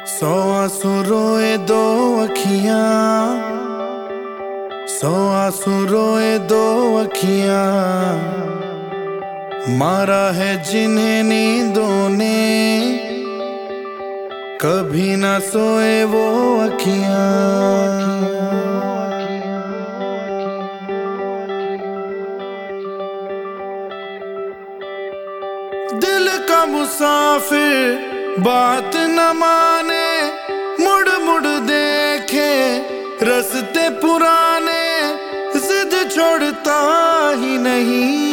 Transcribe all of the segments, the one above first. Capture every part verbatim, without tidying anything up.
सौ आंसू रोए दो अखियां, सौ आंसू रोए दो अखियां, मारा है जिन्हें नींदों ने, कभी ना सोए वो अखियां। दिल का मुसाफिर बात न माने, मुड़ मुड़ देखे रास्ते पुराने, जिद छोड़ता ही नहीं।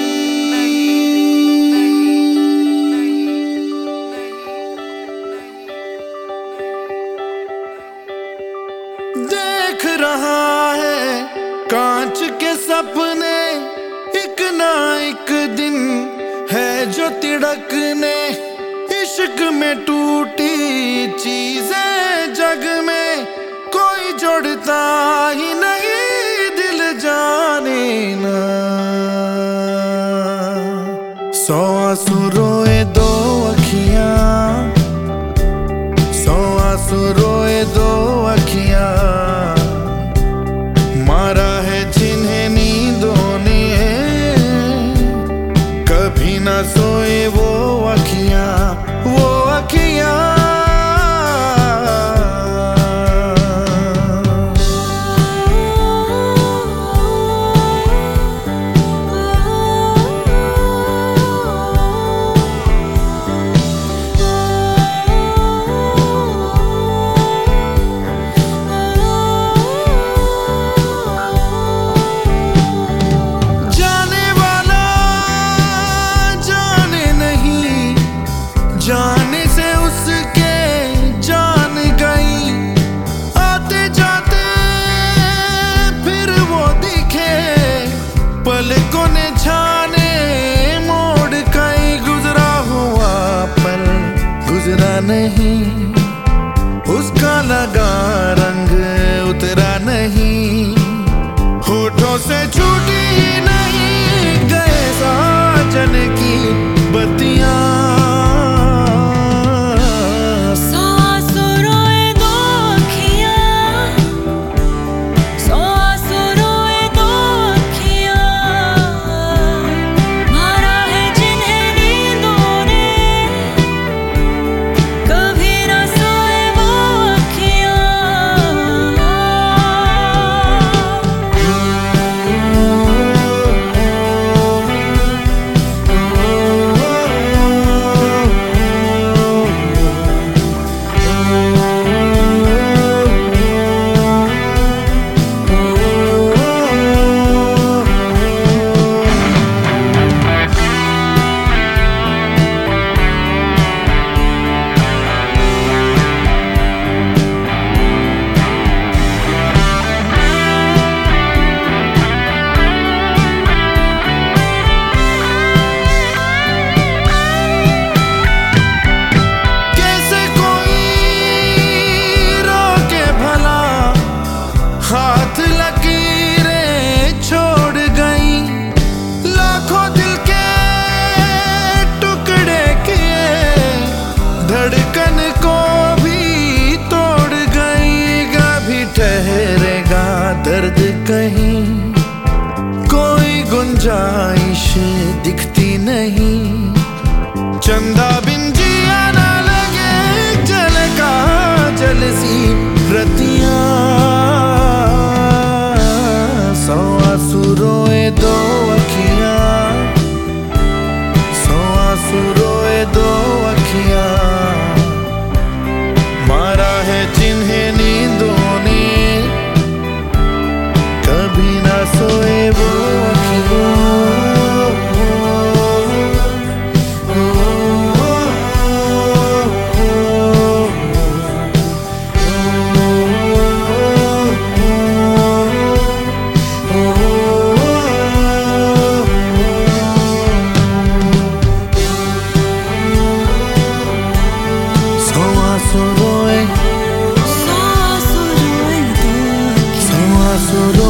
देख रहा है कांच के सपने, एक ना एक दिन है जो तिड़कने, इश्क में टूटी चीजें जग में कोई जोड़ता ही नहीं, दिल जाने ना। सौ आंसू रोए दो अखियां, सौ आंसू रोए दो अखियां, मारा है जिन्हें नींदों ने, कभी ना सोए वो अखियां, वो अखियां। जाने से उसके जान गई, आते जाते फिर वो दिखे, पलकों ने छाने मोड़ कहीं, गुजरा हुआ पल गुजरा नहीं, उसका लगा रंग उतरा नहीं, होठों से छूटी नहीं, गए साजन की बत्तियां। हाथ लकीरें छोड़ गई, लाखों दिल के टुकड़े किए, धड़कन को भी तोड़ गई, कभी ठहरेगा दर्द कहीं, कोई गुंजाइश दिखती नहीं, चंदा बिन जिया ना लगे, जल का जल सी रतियां। सौ आंसू रोए दो अखियां, सौ आंसू रोए दो अखियां, मारा है जिन्हें नींदों ने, कभी ना सोए वो अखियां। Solo